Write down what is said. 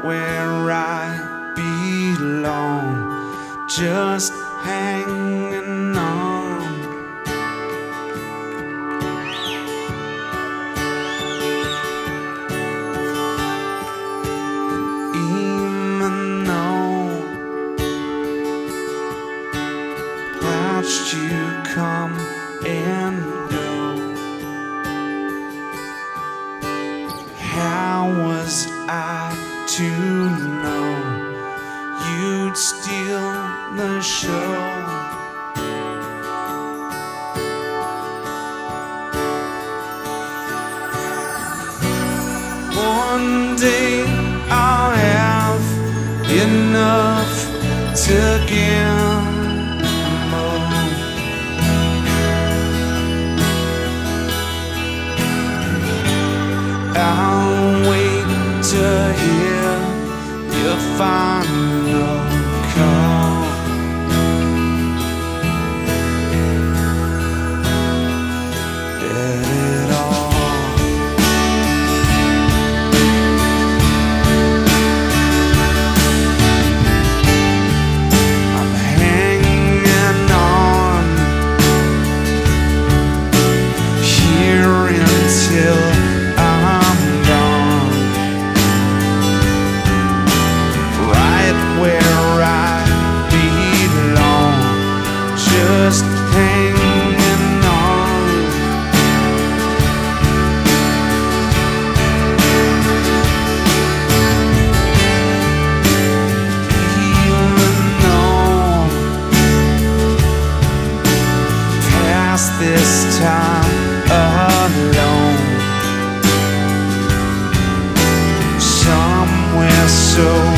where I belong, just hanging on. Even though watched you come and go, how was I to know you'd steal the show? One day I'll have enough to gamble. I'll wait to hear your final call. Let it all. I'm hanging on here until I'm gone, right where I belong, just hanging on. Even though past this time alone, somewhere so